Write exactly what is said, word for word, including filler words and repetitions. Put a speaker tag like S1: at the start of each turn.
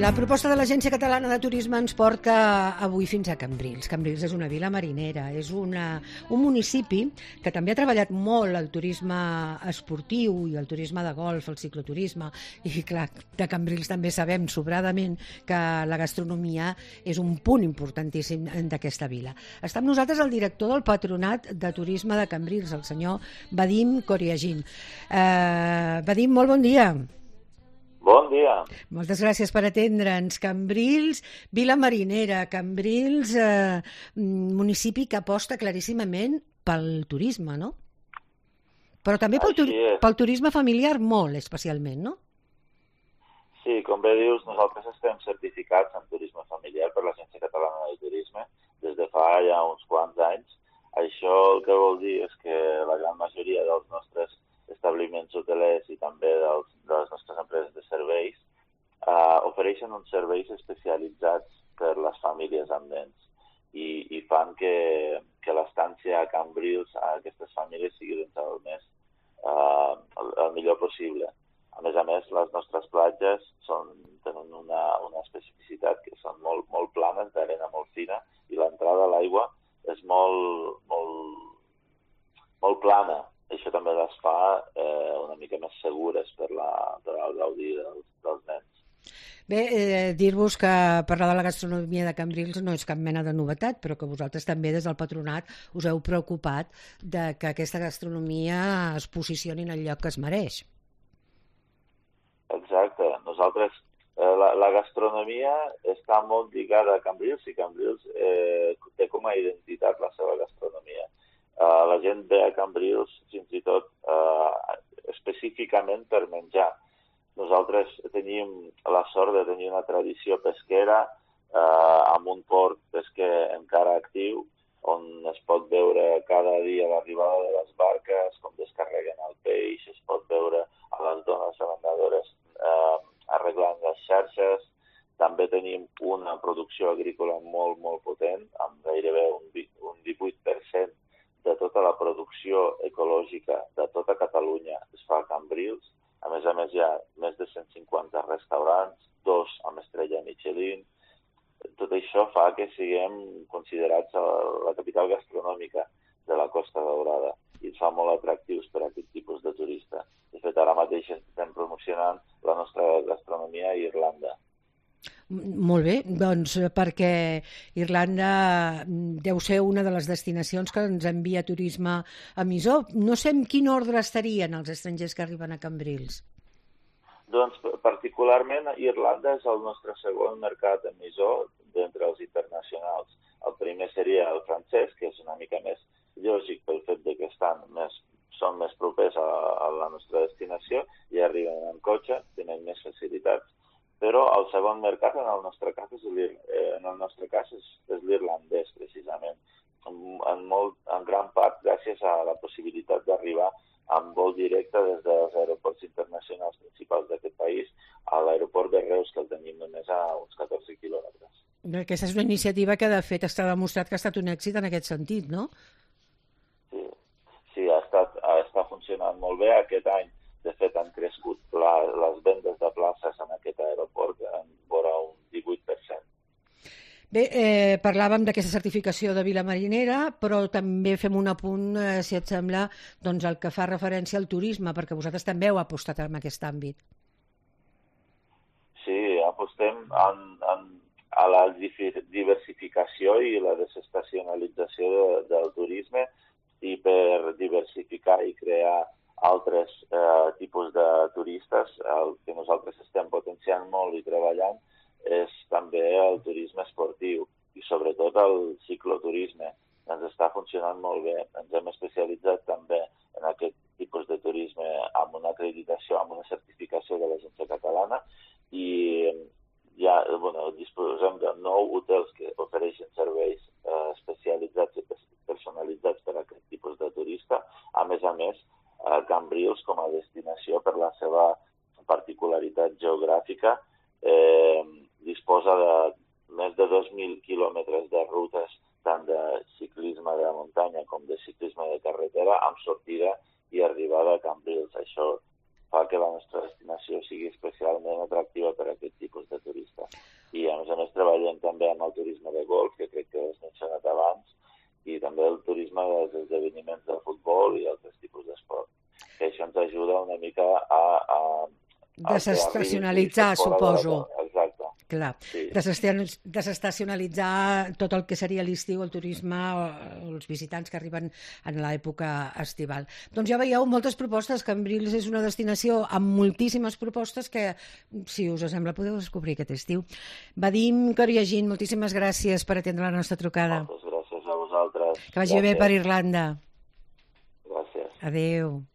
S1: La proposta de l'Agència Catalana de Turisme ens porta avui fins a Cambrils. Cambrils és una vila marinera, és una, un municipi que també ha treballat molt el turisme esportiu i el turisme de golf, el cicloturisme, i clar, de Cambrils també sabem sobradament que la gastronomia és un punt importantíssim d'aquesta vila. Està amb nosaltres el director del Patronat de Turisme de Cambrils, el senyor Vadim Koriagin. Eh, Vadim, molt bon dia.
S2: Bon dia.
S1: Moltes gràcies per atendre'ns. Cambrils, vila marinera, Cambrils, eh, municipi que aposta claríssimament pel turisme, no? Però també pel, turi pel turisme familiar molt, especialment, no?
S2: Sí, com bé dius, nosaltres estem certificats en turisme familiar per l'Agència Catalana de Turisme des de fa ja uns quants anys. Això el que vol dir és que la gran majoria dels nostres establiments hotelers i també dels, de les nostres empreses de serveis eh, ofereixen uns serveis especialitzats per les famílies amb nens i, i fan que, que l'estància a Cambrils a aquestes famílies sigui doncs, el, més, eh, el, el millor possible. A més a més, les nostres platges són, tenen una, una especificitat que són molt, molt planes, d'arena molt fina, i l'entrada a l'aigua és molt, molt, molt plana. Això també les fa eh, una mica més segures per, la, per al gaudi dels, dels nens.
S1: Bé, eh, dir-vos que parlar de la gastronomia de Cambrils no és cap mena de novetat, però que vosaltres també des del Patronat us heu preocupat de que aquesta gastronomia es posicioni en el lloc que es mereix.
S2: Exacte. Nosaltres, eh, la, la gastronomia està molt lligada a Cambrils i Cambrils eh, té com a identitat la seva gastronomia. Uh, la gent ve a Cambrils fins i tot uh, específicament per menjar. Nosaltres tenim la sort de tenir una tradició pesquera uh, amb un port pesquer encara actiu on es pot veure cada dia l'arribada de les barques, com descarreguen el peix, es pot veure a les dones arrendadores uh, arreglant les xarxes. També tenim una producció agrícola molt, molt potent, amb gairebé un, un divuit per cent de tota la producció ecològica de tota Catalunya es fa a Cambrils. A més a més hi ha més de cent cinquanta restaurants, dos amb estrella Michelin. Tot això fa que siguem considerats la capital gastronòmica de la Costa Daurada i ens fa molt atractius per a aquest tipus de turista. De fet, ara mateix estem promocionant la nostra gastronomia a Irlanda.
S1: Molt bé, doncs perquè Irlanda deu ser una de les destinacions que ens envia turisme emissor. No sé en quin ordre estarien els estrangers que arriben a Cambrils.
S2: Doncs particularment Irlanda és el nostre segon mercat emissor d'entre els internacionals. El primer seria el francès, que és una mica més lògic pel fet de que estan més, són més propers a, a la nostra destinació i arriben en cotxe, tenen més facilitats. Però el segon mercat en el nostre cas és l'irlandès, precisament, en, en, molt, en gran part gràcies a la possibilitat d'arribar amb vol directe des dels aeroports internacionals principals d'aquest país a l'aeroport de Reus, que el tenim només a uns catorze quilòmetres.
S1: Aquesta és una iniciativa que, de fet, està demostrat que ha estat un èxit en aquest sentit, no?
S2: Sí, sí ha estat, està funcionant molt bé aquest any. De fet, han crescut la, les vendes de places en aquest aeroport en vora un divuit per cent.
S1: Bé, eh, parlàvem d'aquesta certificació de vila marinera, però també fem un apunt, eh, si et sembla, doncs el que fa referència al turisme, perquè vosaltres també heu apostat en aquest àmbit.
S2: Sí, apostem en, en, a la diversificació i la desestacionalització de, del turisme i per diversificar i crear altres eh, tipus de turistes. El que nosaltres estem potenciant molt i treballant és també el turisme esportiu i sobretot el cicloturisme. Ens està funcionant molt bé. Ens hem especialitzat també en aquest tipus de turisme amb una acreditació, amb una certificació de l'Agència Catalana i ja bueno, disposem de nou hotels que ofereixen serveis eh, especialitzats i personalitzats per a aquest tipus de turista. A més a més, Cambrils com a destinació per la seva particularitat geogràfica eh, disposa de més de dos mil quilòmetres de rutes tant de ciclisme de muntanya com de ciclisme de carretera amb sortida i arribada a Cambrils. Això fa que la nostra destinació sigui especialment atractiva per a aquest tipus de turista.
S1: desestacionalitzar, suposo.
S2: De... Exacte.
S1: Clar, sí. Desestacionalitzar tot el que seria l'estiu, el turisme, els visitants que arriben en l'època estival. Doncs ja veieu moltes propostes. Cambrils és una destinació amb moltíssimes propostes que, si us sembla, podeu descobrir aquest estiu. Vadim Koriagin, moltíssimes gràcies per atendre la nostra trucada.
S2: Moltes gràcies a vosaltres.
S1: Que vagi gràcies. Bé per Irlanda.
S2: Gràcies.
S1: Adéu.